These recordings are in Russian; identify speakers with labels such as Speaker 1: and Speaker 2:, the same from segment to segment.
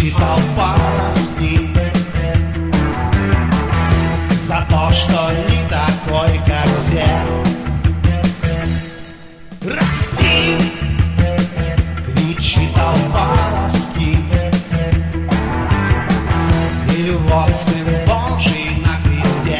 Speaker 1: толпа расти за то, что не такой, как все. Расти, кричит толпа, расти. И вот Сын Божий на кресте.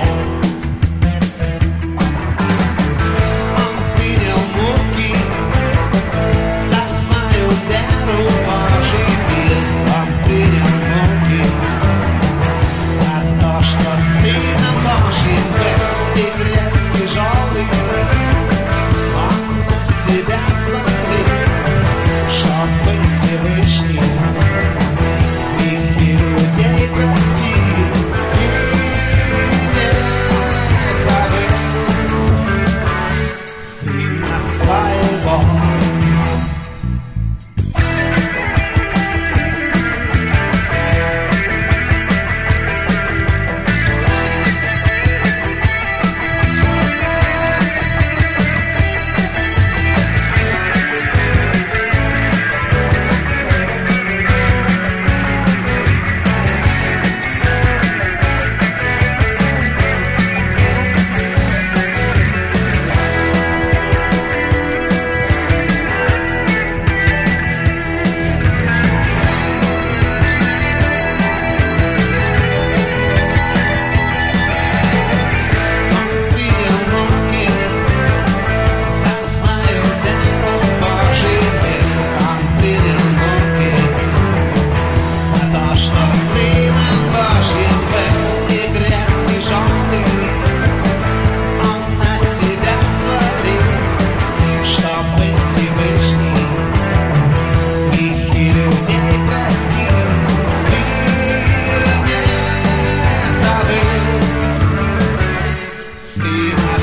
Speaker 1: Он принял муки за свою веру поживил. Он принял муки за то, что Сыном Божьим был. И крест тяжелый он на себя смотрел, чтобы Всевышний грехи людей простил. И не забыл Сына Своего. Сына